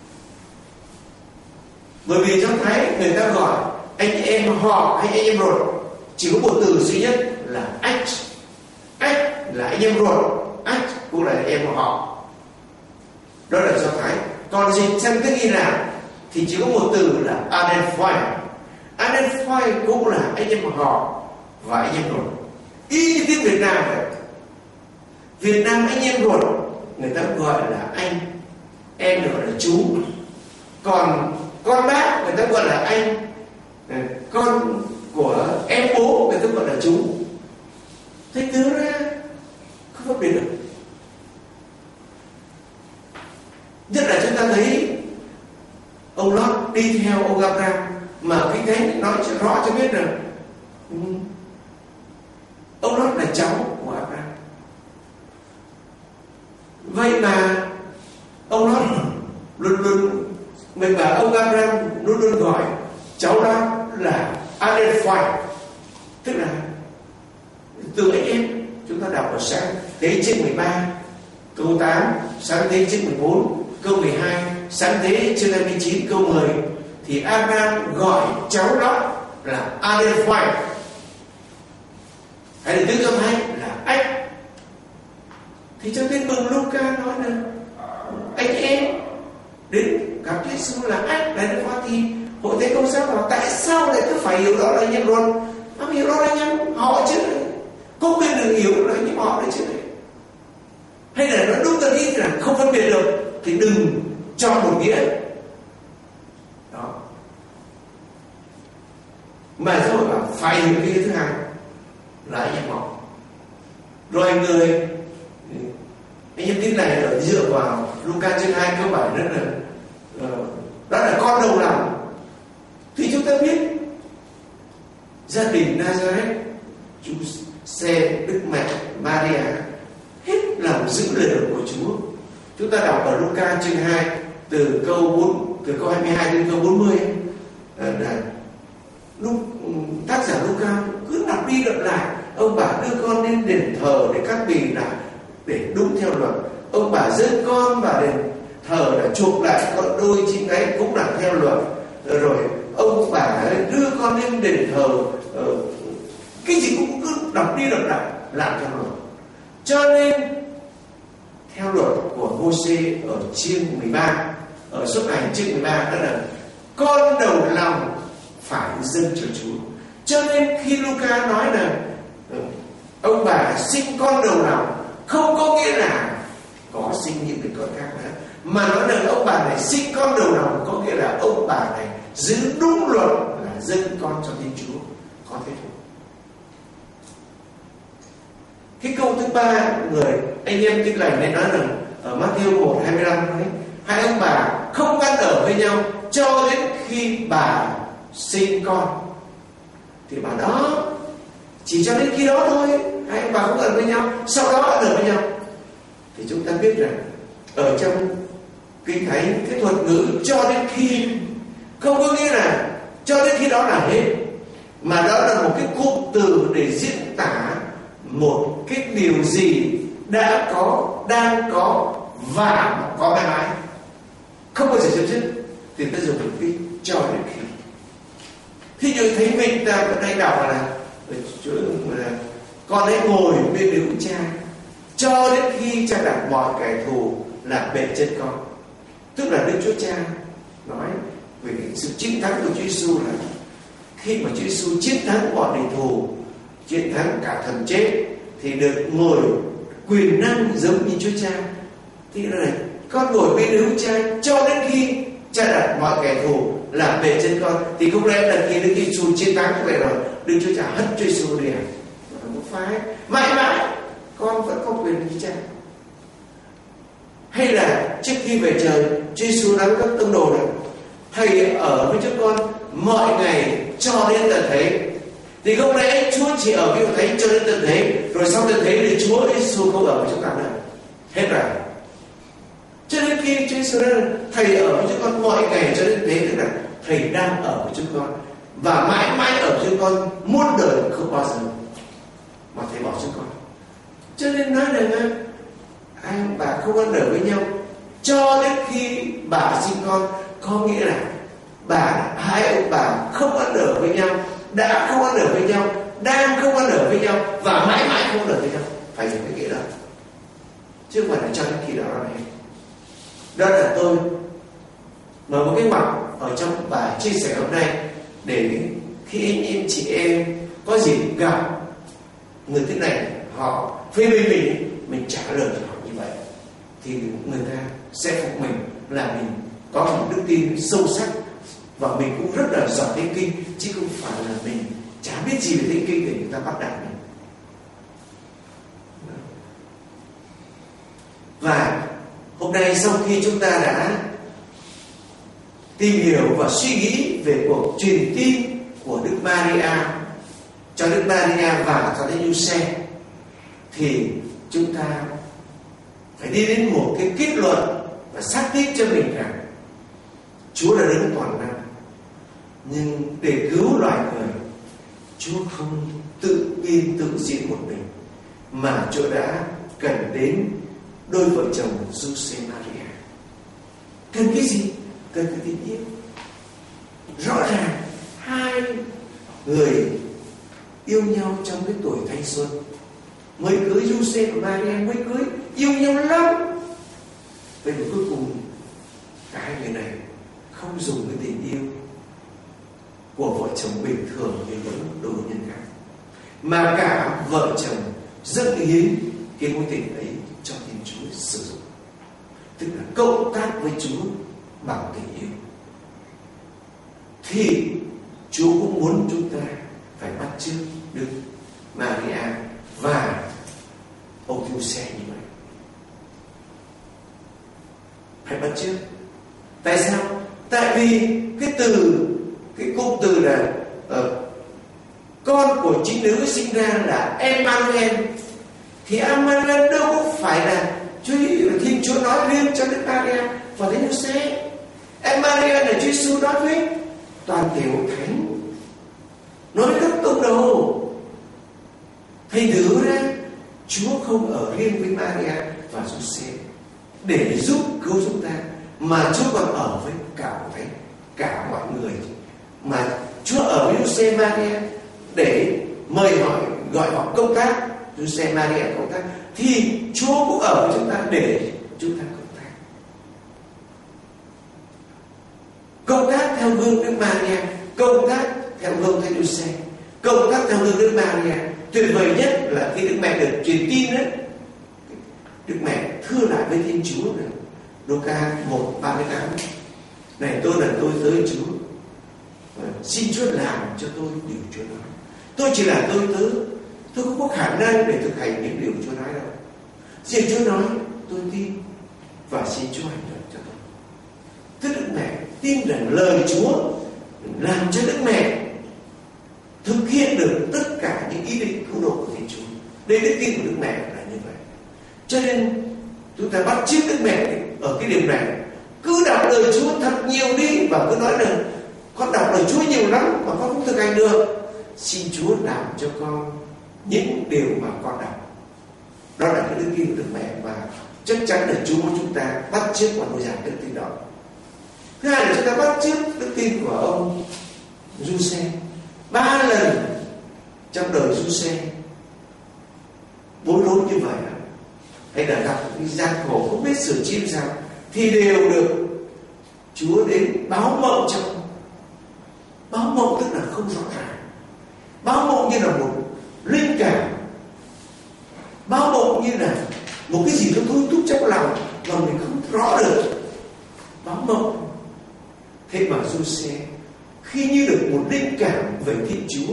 Bởi vì Do Thái người ta gọi anh em họ hay anh em ruột chỉ có một từ duy nhất là ách. Ách là anh em ruột, ách cũng là anh em họ. Đó là Do Thái. Còn dịch sang tiếng Hy Lạp thì chỉ có một từ là adelphoi. Adelphoi cũng là anh em họ và anh em ruột. Y như tiếng Việt Nam vậy. Việt Nam anh em ruột người ta gọi là anh, em được gọi là chú. Còn con bác người ta gọi là anh, con của em bố người ta gọi là chú. Thế thứ ra không phân biệt được. Nhất là chúng ta thấy ông Lót đi theo ông Abraham, mà Kinh Thánh nói rõ cho biết rằng ông Lót là cháu của Abraham. Vậy mà ông Lót mình bảo ông Abraham luôn gọi cháu đó là adelphoi, tức là từ anh em. Chúng ta đọc ở Sáng Thế chương 13 câu 8, Sáng Thế chương 14 câu 12, Sáng Thế chương 29 câu 10, thì Abraham gọi cháu đó là adelphoi, hay là tiếng Do Thái là ách. Thì trong Tin Mừng Luca nói là anh em đến gặp Chúa Giêsu là ách, là adelphoi. Thì hội thánh Công giáo bảo tại sao lại cứ phải hiểu đó là anh em luôn? Không hiểu đó là anh em họ chứ, có quyền được hiểu là anh em họ đấy chứ. Hay là nó đúng tân ý là không phân biệt được thì đừng chọn một nghĩa đó, mà giáo hội bảo phải hiểu cái thứ hai là anh em họ. Rồi người anh em tin này là dựa vào Luca chương 2 câu 7 đó là con đầu lòng. Thì chúng ta biết gia đình Nazareth, Giuse, Đức Mẹ Maria hết lòng giữ lời đồn của Chúa. Chúng ta đọc ở Luca chương 2 từ câu 22 đến câu 40 là tác giả Luca cứ lặp đi lặp lại: ông bà đưa con đến đền thờ để cắt bì lại để đúng theo luật, ông bà dẫn con vào đền thờ để chuộc lại con đôi chim gáy cũng là theo luật, rồi ông bà đưa con đến đền thờ cái gì cũng cứ đọc đi đọc lại, làm theo luật. Cho nên theo luật của Mô-xê ở chương 13, ở Xuất Hành chương 13 đó là con đầu lòng phải dâng cho Chúa. Cho nên khi Luca nói là ông bà sinh con đầu lòng, không có nghĩa là có sinh những cái con khác nữa, mà nói là ông bà này sinh con đầu lòng có nghĩa là ông bà này giữ đúng luật là dâng con cho Thiên Chúa, có thế thôi. Cái câu thứ ba, người anh em Tin Lành này nói rằng ở Matthew 1:25 nói hai ông bà không ăn ở với nhau cho đến khi bà sinh con. Thì bà đó chỉ cho đến khi đó thôi, hai ông bà không ở với nhau, sau đó ăn ở với nhau. Thì chúng ta biết rằng ở trong Kinh Thánh cái thuật ngữ cho đến khi không có nghĩa là cho đến khi đó là hết, mà đó là một cái cụm từ để diễn tả một cái điều gì đã có, đang có và có mãi mãi, không bao giờ chấm dứt. Thì ta dùng cái cho đến khi. Thí dụ Thánh Minh ta vẫn hay đọc là con hãy ngồi bên đứa cha cho đến khi cha đặt mọi kẻ thù là bệt chân con. Tức là Đức Chúa Cha nói về cái sự chiến thắng của Chúa Giêsu là khi mà Chúa Giêsu chiến thắng mọi địch thù, chiến thắng cả thần chết, thì được ngồi quyền năng giống như Chúa Cha. Thì là con ngồi bên đứa cha cho đến khi cha đặt mọi kẻ thù làm bề chân con. Thì không lẽ là khi Đức Giêsu chiến thắng vậy rồi Đức Chúa Cha hất Chúa Giêsu đi à? Không phải, mãi mãi con vẫn có quyền như cha. Hay là trước khi về trời, Chúa Giêsu nói với các tông đồ rằng thầy ở với chúng con mọi ngày cho đến tận thế. Thì không lẽ Chúa chỉ ở với Thánh cho đến tận thế, rồi sau tận thế thì Chúa Giêsu không ở với chúng ta nữa? Hết rồi. Cho đến khi Chúa Giêsu nói thầy ở với chúng con mọi ngày cho đến thế, tức là thầy đang ở với chúng con và mãi mãi ở với chúng con muôn đời không bao giờ mà thầy bỏ chúng con. Cho nên nói rằng hai ông bà không ăn ở với nhau cho đến khi bà sinh con, có nghĩa là hai ông bà không ăn ở với nhau, đã không ăn ở với nhau, đang không ăn ở với nhau và mãi mãi không ăn ở với nhau. Phải dùng cái nghĩa đó, chứ không phải là cho đến khi đó là hết. Đó là tôi mở một cái ngoặc ở trong bài chia sẻ hôm nay, để khi anh em chị em có gì gặp người thế này họ phê bình mình trả lời cho họ như vậy, thì người ta sẽ phục mình là mình có một đức tin sâu sắc và mình cũng rất là giỏi Thánh Kinh, chứ không phải là mình chả biết gì về Thánh Kinh để người ta bắt nạt mình. Và hôm nay sau khi chúng ta đã tìm hiểu và suy nghĩ về cuộc truyền tin của Đức Maria cho Đức Maria và cho Thánh Giuse, thì chúng ta phải đi đến một cái kết luận và xác định cho mình rằng Chúa là đấng toàn năng, nhưng để cứu loài người, Chúa không tự biên tự diễn một mình, mà Chúa đã cần đến đôi vợ chồng Giuse Maria. Cần cái gì? Cần cái tình yêu. Rõ ràng hai người yêu nhau trong cái tuổi thanh xuân, mới cưới Giuse và Maria mới cưới, yêu nhau lắm. Vậy mà cuối cùng cả hai người này không dùng cái tình yêu của vợ chồng bình thường như những đôi nhân khác, mà cả vợ chồng dâng hiến cái mối tình ấy cho Thiên Chúa sử dụng, tức là cộng tác với Chúa bằng tình yêu. Thì Chúa cũng muốn chúng ta phải bắt chước Đức Maria và ông Giuse như vậy. Phải bắt chước. Tại sao? Tại vì cái cụm từ là con của chính nữ sinh ra là Emmanuel, thì Emmanuel đâu có phải là Thiên Chúa nói riêng cho Đức Maria và Thánh Giuse. Emmanuel là Chúa Giêsu nói với toàn thể hội thánh, nói với các tông đồ. Thành thử ra Chúa không ở riêng với Maria và Giuse để giúp cứu chúng ta, mà Chúa còn ở với cả hội thánh, cả mọi người. Mà Chúa ở với Giuse Maria để mời họ, gọi họ công tác, Giuse Maria công tác, thì Chúa cũng ở với chúng ta để chúng ta công tác theo gương Đức Maria, công tác theo gương Thánh Giuse, công tác theo gương Đức Maria. Tuyệt vời nhất là khi Đức Mẹ được truyền tin đấy, Đức Mẹ thưa lại với Thiên Chúa này, Luca 1:38, này tôi là tôi tớ Chúa, xin Chúa làm cho tôi điều Chúa nói. Tôi chỉ là tôi tớ, tôi không có khả năng để thực hành những điều Chúa nói đâu. Xin Chúa nói, tôi tin, và xin Chúa hành động cho tôi. Tức Đức Mẹ tin rằng lời Chúa làm cho Đức Mẹ thực hiện được tất cả những ý định cứu độ của Thiên Chúa. Đây đức tin của Đức Mẹ là như vậy. Cho nên chúng ta bắt chước Đức Mẹ ở cái điểm này. Cứ đọc lời Chúa thật nhiều đi, và cứ nói là con đọc lời Chúa nhiều lắm mà con không thực hành được. Xin Chúa làm cho con những điều mà con đọc. Đó là cái đức tin của Đức Mẹ, và chắc chắn là Chúa chúng ta bắt chước và nuôi dạy đức tin đó. Thứ hai là chúng ta bắt chước đức tin của ông Giuse. 3 lần trong đời Giuse bối rối như vậy, hay là gặp cái gian khổ không biết sửa chữa sao, thì đều được Chúa đến báo mộng cho. Báo mộng tức là không rõ ràng, báo mộng như là một linh cảm, báo mộng như là một cái gì đó thôi thúc trong lòng mà mình không rõ được. Báo mộng. Thế mà Giuse khi như được một linh cảm về Thiên Chúa,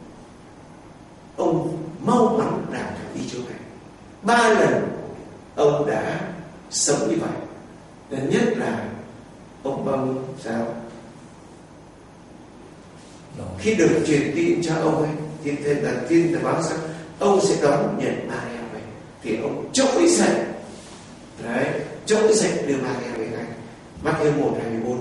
ông mau mắn làm theo ý Chúa này. 3 lần ông đã sống như vậy. Lần nhất là ông bông sao khi được truyền tin cho ông ấy, tin báo rằng ông sẽ đón nhận Maria về, thì ông trỗi dậy, đấy, trỗi dậy đưa Maria về ngay. Matthew 1:24.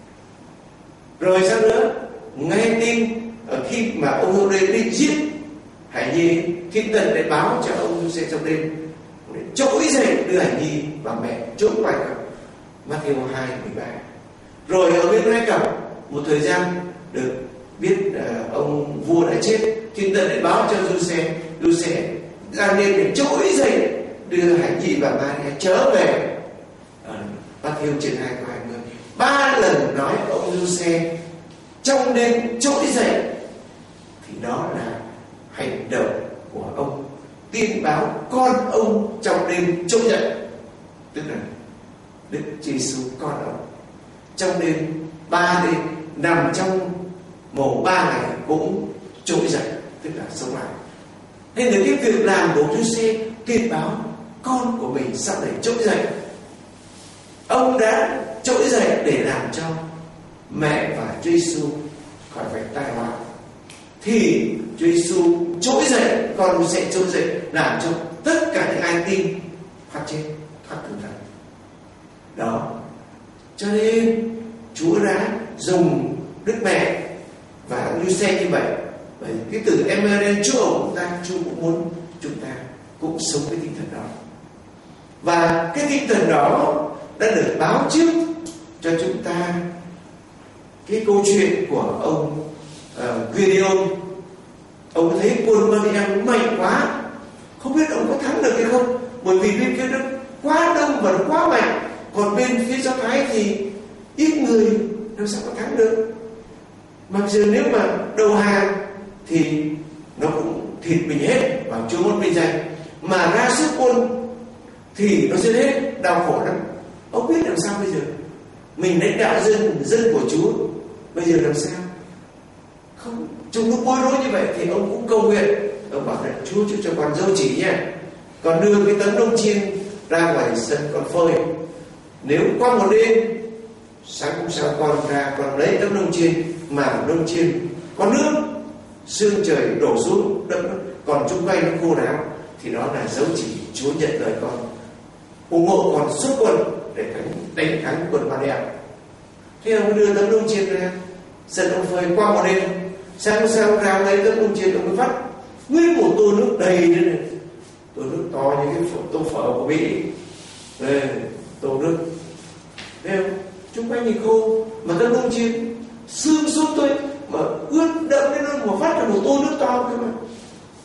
Rồi sao nữa? Nghe tin khi mà ông Hô-rê đi giết Hải Nhi, Thiên Thần để báo cho ông Giuse trong đêm, trỗi dậy đưa Hải Nhi và mẹ trốn ngoài cổng. Matthew 2:13. Rồi ở bên Ai Cập một thời gian được biết ông vua đã chết, Thiên Thần để báo cho Giuse ra đêm để trỗi dậy đưa Hải Nhi và Maria trở về. Matthew 2:20. 3 lần nói ông Giuse trong đêm trỗi dậy, thì đó là hành động của ông tiên báo con ông trong đêm trỗi dậy. Tức là Đức Giêsu con ông trong đêm 3 đêm nằm trong mồ 3 ngày cũng trỗi dậy, tức là sống lại. Nên là cái việc làm của Giuse tiên báo con của mình sau này trỗi dậy. Ông đã trỗi dậy để làm cho mẹ và Chúa Giêsu khỏi phải tai họa, thì Chúa Giêsu trỗi dậy, con sẽ trỗi dậy làm cho tất cả những ai tin thoát chết, thoát tử thần. Đó, cho nên Chúa đã dùng Đức Mẹ và Giuse như vậy. Bởi cái từ Emmanuel, Chúa ở chúng ta, Chúa cũng muốn chúng ta cũng sống với tinh thần đó. Và cái tinh thần đó đã được báo trước cho chúng ta cái câu chuyện của ông Gideon. Ông thấy quân Madian mạnh quá, không biết ông có thắng được hay không, bởi vì bên kia nó quá đông và nó quá mạnh, còn bên phía Do Thái thì ít người, làm sao có thắng được. Mặc dù nếu mà đầu hàng thì nó cũng thịt mình hết, và Chúa muốn mình dành, mà ra sức quân thì nó sẽ hết, đau khổ lắm. Ông biết làm sao bây giờ? Mình lãnh đạo dân của Chúa, bây giờ làm sao? Không, trong lúc bối rối như vậy thì ông cũng cầu nguyện. Ông bảo là Chúa cho con dâu chỉ nha, còn đưa cái tấm lông chiên ra ngoài sân con phơi. Nếu qua một đêm, sáng hôm sau con ra con lấy tấm lông chiên, mà lông chiên có nước, sương trời đổ xuống đất, còn chung quanh nó khô ráo, thì đó là dấu chỉ Chúa nhận lời con, ủng hộ con xuất quân để đánh thắng quân Madian. Thế ông đưa tấm lông chiên ra sân ông phơi, qua một đêm, sáng hôm sau ra lấy tấm lông chiên, ông mới vắt nguyên một tô nước đầy lên này, tô nước to như cái tô phở của Mỹ. Đây, tô nước, thấy không? Chung quanh thì khô, mà tấm lông chiên sương xuống thôi mà ướt đậm lên, nó mà vắt ra một tô nước to cơ mà.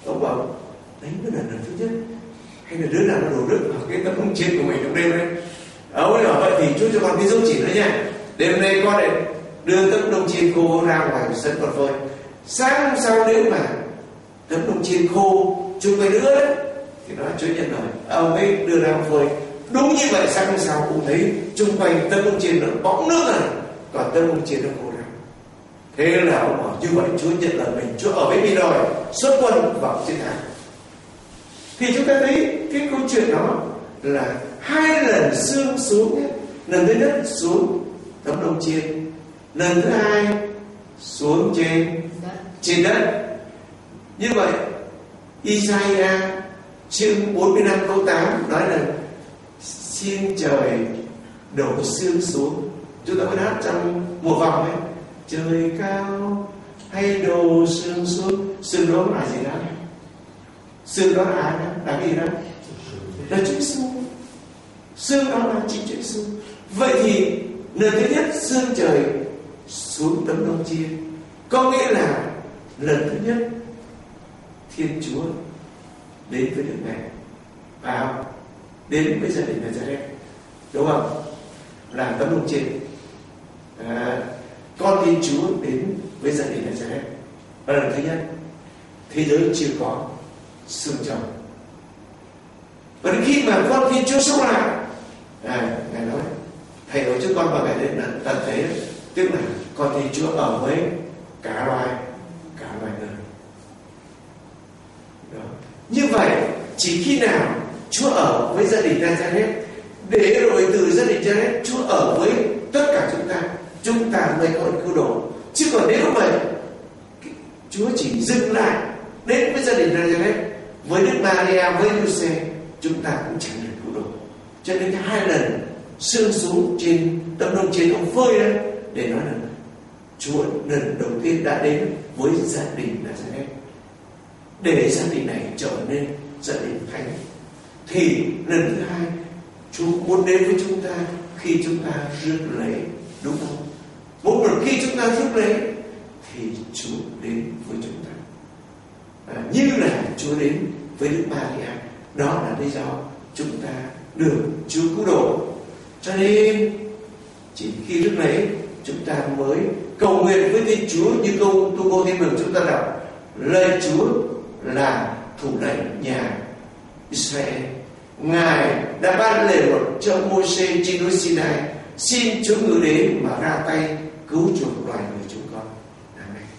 Ông bảo đấy mới là lần thứ nhất, hay là đứa nào nó đổ nước vào cái tấm lông chiên của mình trong đêm đấy. Ông ấy bảo vậy thì Chúa cho con cái dấu chỉ nữa nha, đêm nay con để đưa tấm lông chiên khô ra ngoài sân con phơi. Sáng hôm sau nếu mà tấm lông chiên khô chung với nữa đấy thì nói Chúa nhận lời. Ông ấy đưa ra phơi. Đúng như vậy, sáng hôm sau cũng thấy chung quanh tấm lông chiên nó bóng nước rồi, còn tấm lông chiên nó khô ra. Thế là ông bảo như vậy Chúa nhận lời mình, Chúa ở với mình rồi, xuất quân vào chiến thắng. Thì chúng ta thấy cái câu chuyện đó là 2 lần sương xuống nhé. Lần thứ nhất xuống tấm lông chiên, lần thứ 2 xuống trên đất. Như vậy Isaiah chương 45 câu 8 nói là xin trời đổ sương xuống. Chúng ta mới hát trong mùa vọng ấy, trời cao hay đổ sương xuống. Sương đó là gì đó? Sương đó là ai đó? Là cái gì đó? Là Chúa Giêsu. Sương đó là chính Chúa Giêsu. Vậy thì lần thứ nhất sương trời xuống tấm lông chiên, có nghĩa là lần thứ nhất Thiên Chúa đến với nước này, vào đến với gia đình Nazareth, đúng không? Là tấm lông chiên. Con Thiên Chúa đến với gia đình Nazareth. Và lần thứ nhất thế giới chưa có sương trồng. Và đến khi mà con Thiên Chúa sống lại, Ngài nói thầy nói cho con vào ngày đến là tận thế, tức là con Thiên Chúa ở với cả loài người. Đó. Như vậy chỉ khi nào Chúa ở với gia đình Nazareth, để rồi từ gia đình Nazareth Chúa ở với tất cả chúng ta mới có cứu độ. Chứ còn nếu mà Chúa chỉ dừng lại đến với gia đình Nazareth, với Đức Maria, với Giuse, chúng ta cũng chẳng được cứu độ. Cho nên 2 lần sương xuống trên tấm lông chiên ông phơi ra để nói là Chúa lần đầu tiên đã đến với gia đình Nazareth, để gia đình này trở nên gia đình thánh. Thì lần thứ 2 Chúa muốn đến với chúng ta khi chúng ta rước lễ, đúng không? Mỗi lần khi chúng ta rước lễ thì Chúa đến với chúng ta, như là Chúa đến với Đức Maria. Đó là lý do chúng ta được Chúa cứu độ. Cho nên chỉ khi rước lễ chúng ta mới cầu nguyện với Thiên Chúa, như câu Tu Cô Thiên Mừng chúng ta đọc: lạy Chúa là thủ lãnh nhà Israel, Ngài đã ban lề luật cho Môi-se trên núi Sinai, xin Chúa ngự đến mà ra tay cứu chuộc loài người chúng con. Amen.